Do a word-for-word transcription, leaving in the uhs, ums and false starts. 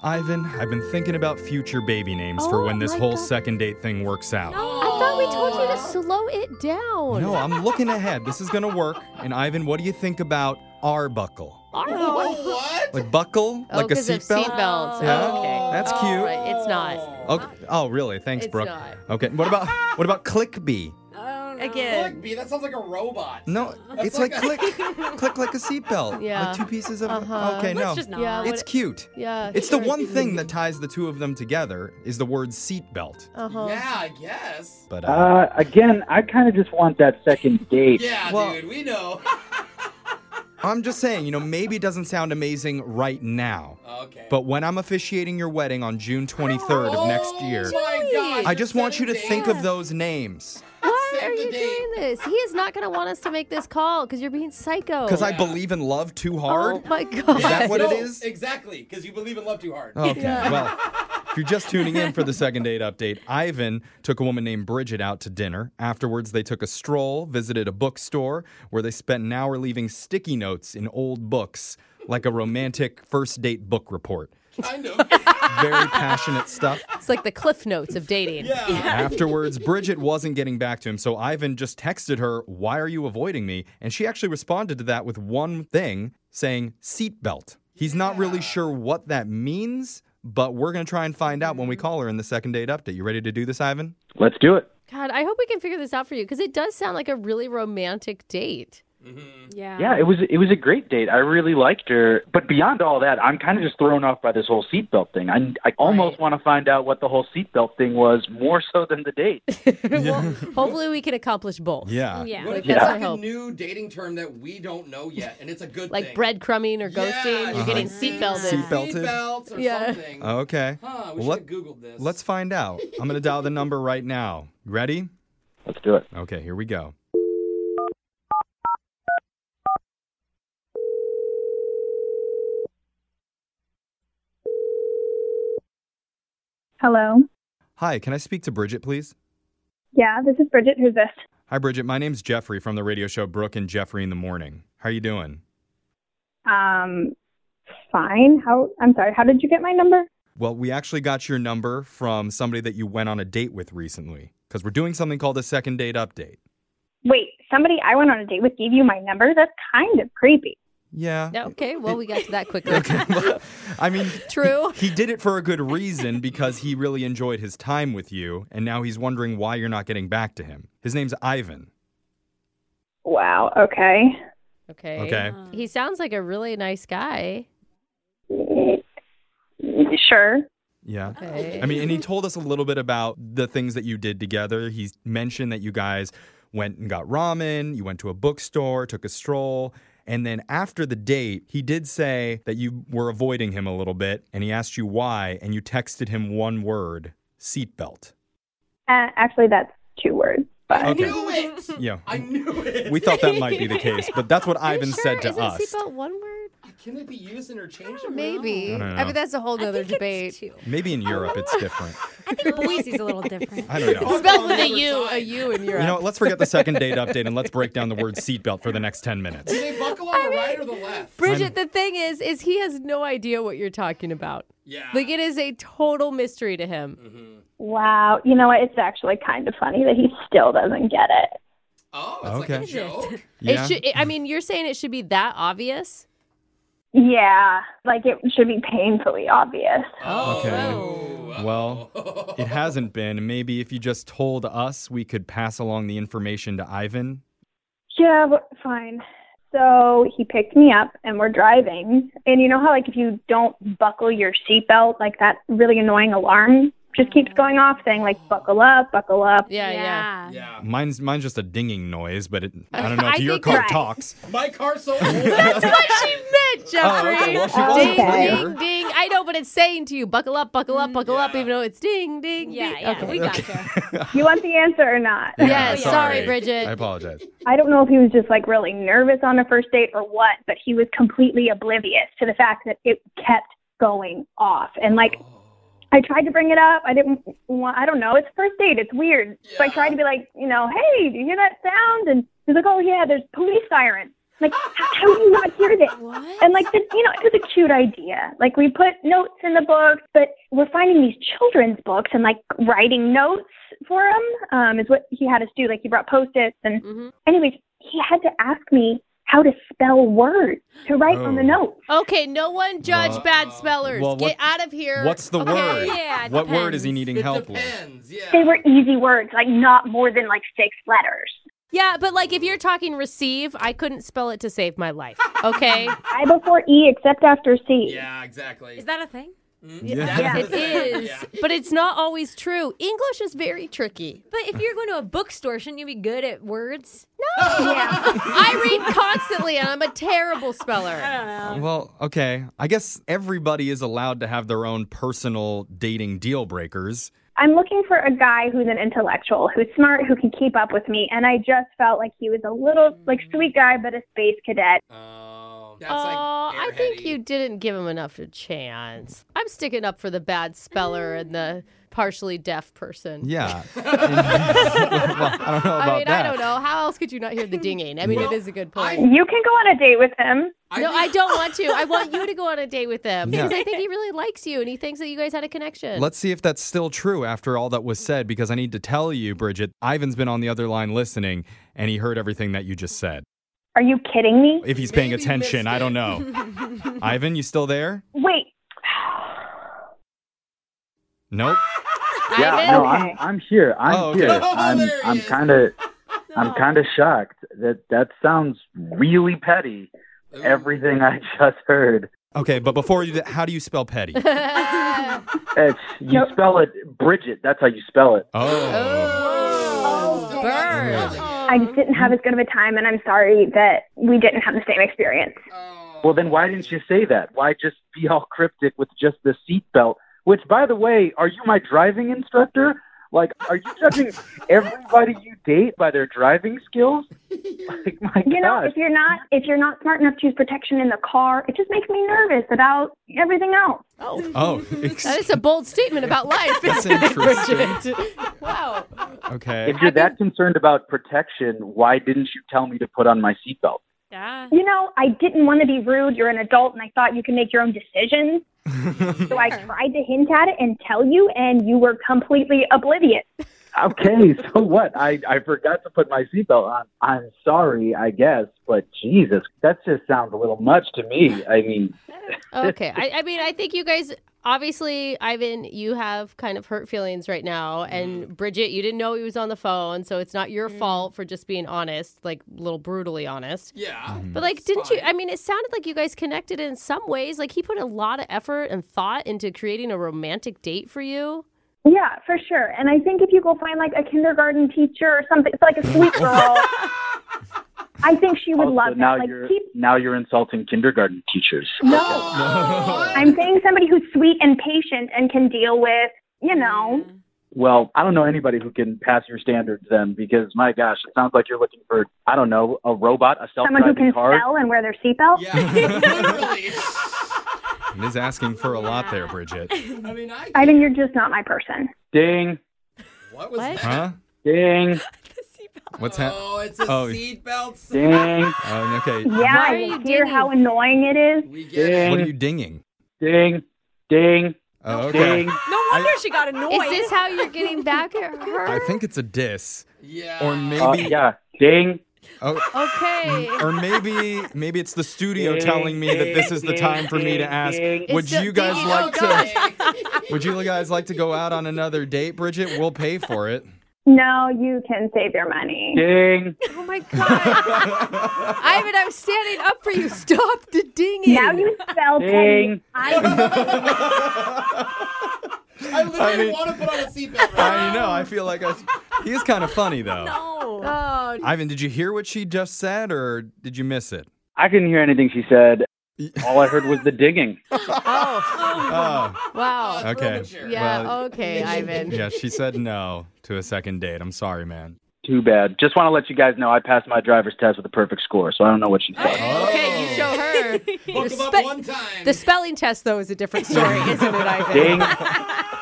Ivan, I've been thinking about future baby names Oh, for when this my whole God. second date thing works out. I thought we told you to slow it down. No, I'm looking ahead. This is going to work. And Ivan, what do you think about Arbuckle? Arbuckle. What? Like buckle? Oh, like a 'cause of seatbelt? seatbelts. Yeah, Oh, okay. that's Oh, cute. right. It's not. Okay. Oh, really? Thanks, It's Brooke. not. Okay. What about what about Clickbee? Again. Click, B, that sounds like a robot. No, That's it's like, like click, click like a seatbelt. Yeah. Like two pieces of. Uh-huh. Okay, no. Let's just not. Yeah, It's what- cute. Yeah. It's the one thing that ties the two of them together is the word seatbelt. Uh-huh. Yeah, I guess. But uh, Uh, again, I kind of just want that second date. Yeah, Well- dude, we know. I'm just saying, you know, maybe it doesn't sound amazing right now. Okay. But when I'm officiating your wedding on June twenty-third of next year, Oh my gosh, I just you're want you to setting think dates. of those names. Why Save are the you date. doing this? He is not going to want us to make this call because you're being psycho. Because I Yeah. believe in love too hard. Oh my god. Is that what it No, is? Exactly, because you believe in love too hard. Okay, well, if you're just tuning in for the second date update, Ivan took a woman named Bridget out to dinner. Afterwards, they took a stroll, visited a bookstore where they spent an hour leaving sticky notes in old books, like a romantic first date book report. Kind of. Very passionate stuff. It's like the cliff notes of dating. Yeah. Afterwards, Bridget wasn't getting back to him, so Ivan just texted her, "Why are you avoiding me?" And she actually responded to that with one thing, saying seatbelt. He's not really sure what that means, but we're going to try and find out when we call her in the second date update. You ready to do this, Ivan? Let's do it. God, I hope we can figure this out for you because it does sound like a really romantic date. Yeah. Yeah, it was it was a great date. I really liked her. But beyond all that, I'm kind of just thrown off by this whole seatbelt thing. I, I almost want to find out what the whole seatbelt thing was more so than the date. Well, hopefully we can accomplish both. Yeah. Yeah. What if That's it's our like a hope. new dating term that we don't know yet, and it's a good Like thing? breadcrumbing or ghosting, Yeah, you're uh-huh. getting seatbelted. Seatbelted. Seatbelts or Yeah. something. Okay. Huh, we Well, should let- have Googled this. Let's find out. I'm going to dial the number right now. Ready? Let's do it. Okay, here we go. Hello. Hi, can I speak to Bridget, please? Yeah, this is Bridget. Who's this? Hi, Bridget. My name's Jeffrey from the radio show Brooke and Jeffrey in the Morning. How are you doing? Um, fine. How? I'm sorry. How did you get my number? Well, we actually got your number from somebody that you went on a date with recently because we're doing something called a second date update. Wait, somebody I went on a date with gave you my number? That's kind of creepy. Yeah. Yeah, okay, well, we got to that quickly. Okay. Well, I mean, True. He, he did it for a good reason because he really enjoyed his time with you, and now he's wondering why you're not getting back to him. His name's Ivan. Wow. Okay. Okay. Okay. He sounds like a really nice guy. Sure. Yeah. Okay. I mean, and he told us a little bit about the things that you did together. He mentioned that you guys went and got ramen, you went to a bookstore, took a stroll, and then after the date, he did say that you were avoiding him a little bit, and he asked you why, and you texted him one word, seatbelt. Uh, actually, that's two words. But I Okay. knew it! Yeah. I knew it! We thought that might be the case, but that's what Are you Ivan sure? said to Isn't us. seatbelt one word? Can it be used interchangeably? Maybe. I don't I, know. mean, that's a whole I other think debate. it's two. Maybe in Europe it's different. I think Boise's a little different. I don't know. Spelled with a On the U, other a side. U in Europe. You know what? Let's forget the second date update and let's break down the word seatbelt for the next ten minutes. Do they buckle on the right or the left? Bridget, the thing is, is he has no idea what you're talking about. Yeah. Like, it is a total mystery to him. wow. You know what? It's actually kind of funny that he still doesn't get it. Oh, it's Okay. like a joke. Yeah. It should. I mean, you're saying it should be that obvious? Yeah, like it should be painfully obvious. Okay. Oh. Well, it hasn't been. Maybe if you just told us, we could pass along the information to Ivan. Yeah, but fine. So he picked me up and we're driving. And you know how like if you don't buckle your seatbelt, like that really annoying alarm just keeps going off saying like buckle up, buckle up. Yeah, yeah. Yeah. Mine's mine's just a dinging noise, but it, I don't know I if your think- car Right. talks. My car's so old. That's what she meant, Jeffrey. Oh, okay. Well, she wasn't ding, clear. ding, ding. I know, but it's saying to you, buckle up, buckle up, buckle up, Yeah. even though it's ding, ding, Yeah, ding. yeah, Okay. we got you. You want the answer or not? Yeah, Yeah. sorry, Bridget. I apologize. I don't know if he was just like really nervous on the first date or what, but he was completely oblivious to the fact that it kept going off. And like, I tried to bring it up. I didn't want, I don't know. It's first date. It's weird. So I Yeah. tried to be like, you know, hey, do you hear that sound? And he's like, oh yeah, there's police sirens. Like, how, how do you not hear this? What? And like, the, you know, it was a cute idea. Like, we put notes in the books, but we're finding these children's books and like writing notes for him um, is what he had us do. Like, he brought Post-its and, Mm-hmm. anyways, he had to ask me how to spell words to write on the Oh. notes. Okay, no one judge Well- bad spellers. Well, Get what- out of here. What's the Okay. word? Yeah, it What word is he depends. needing It help with? depends. Yeah. They were easy words, like not more than like six letters. Yeah, but like if you're talking receive, I couldn't spell it to save my life. Okay? I before E except after C. Yeah, exactly. Is that a thing? Yeah. That's It the thing. is, Yeah. but it's not always true. English is very tricky. But if you're going to a bookstore, shouldn't you be good at words? I read constantly and I'm a terrible speller. I don't know. Well, okay. I guess everybody is allowed to have their own personal dating deal breakers. I'm looking for a guy who's an intellectual, who's smart, who can keep up with me, and I just felt like he was a little like sweet guy, but a space cadet. Oh, that's Oh, like I think airheady. you didn't give him enough of a chance. I'm sticking up for the bad speller and the partially deaf person. Yeah. And- well, I don't know about I mean, that. I don't know. How else could you not hear the dinging? I mean, it is a good point. You can go on a date with him. no, I don't want to. I want you to go on a date with him Yeah. because I think he really likes you and he thinks that you guys had a connection. Let's see if that's still true after all that was said, because I need to tell you, Bridget, Ivan's been on the other line listening, and he heard everything that you just said. Are you kidding me? If he's paying Maybe attention, missed I don't it. know. Ivan, you still there? Wait. Nope. Yeah, Ivan? no, Okay. I'm I'm here. I'm Oh, okay. here. Oh, I'm there he I'm is. kind of I'm kind of shocked that that sounds really petty. Ooh. Everything I just heard. Okay, but before you, do- how do you spell petty? It's, you Nope. spell it Bridget. That's how you spell it. Oh. Oh, still not burn. spelling it. I just didn't have as good of a time, and I'm sorry that we didn't have the same experience. Oh. Well, then why didn't you say that? Why just be all cryptic with just the seatbelt? Which, by the way, are you my driving instructor? Like, are you judging everybody you date by their driving skills? Like, my You know, gosh. if you're not if you're not smart enough to use protection in the car, it just makes me nervous about everything else. Oh, Oh. that is a bold statement about life. That's isn't it, interesting. Bridget? Wow. Okay. If you're that concerned about protection, why didn't you tell me to put on my seatbelt? Yeah. You know, I didn't want to be rude. You're an adult, and I thought you can make your own decisions. So I tried to hint at it and tell you, and you were completely oblivious. Okay, so what? I, I forgot to put my seatbelt on. I'm sorry, I guess, but Jesus, that just sounds a little much to me. I mean, Okay. I, I mean, I think you guys, obviously, Ivan, you have kind of hurt feelings right now. And Bridget, you didn't know he was on the phone. So it's not your fault for just being honest, like a little brutally honest. Yeah. But like, It's didn't you? fine. I mean, it sounded like you guys connected in some ways. Like he put a lot of effort and thought into creating a romantic date for you. Yeah, for sure. And I think if you go find like a kindergarten teacher or something, it's like a sweet girl. I think she would also, love now that. Like, you're keep now you're insulting kindergarten teachers. no. Oh, I'm saying somebody who's sweet and patient and can deal with, you know. Well, I don't know anybody who can pass your standards then, because my gosh, it sounds like you're looking for, I don't know, a robot, a Someone who self-driving can car. spell and wear their seatbelt. Yeah, literally. He is asking for a lot there, Bridget. I mean, I. I think you're just not my person. Ding, What was What? that? Huh? ding, What's happening? Oh, it's a Oh. seatbelt. ding, Oh, okay. Yeah, Why are you you hear dinging? how annoying it is? We get it. What are you dinging? ding, ding, Oh, okay. ding. No wonder she got annoyed. Is this how you're getting back at her? I think it's a diss. Yeah. Or Uh, maybe yeah, ding. oh, Okay. or maybe maybe it's the studio Ding, telling me that this is the ding, time for me to ding, ask. ding. Would It's the- you guys ding, like oh, to Would you guys like to go out on another date, Bridget? We'll pay for it. No, you can save your money. Ding. Oh my God. Ivan, I'm standing up for you. Stop the dinging. Now you spell Ding. penny. I I literally I mean- want to put on a seatbelt. Right I know. I feel like I, he is kind of funny though. No. Oh, Ivan, did you hear what she just said, or did you miss it? I couldn't hear anything she said. All I heard was the digging. oh, Oh, wow. Uh, throw okay. the chair. Yeah, Well, okay, Ivan. yeah. She said no to a second date. I'm sorry, man. Too bad. Just want to let you guys know I passed my driver's test with a perfect score, so I don't know what she said. Hey. Okay, you show her. Hook The him up spe- one time. The spelling test, though, is a different story, isn't it, Ivan? Ding.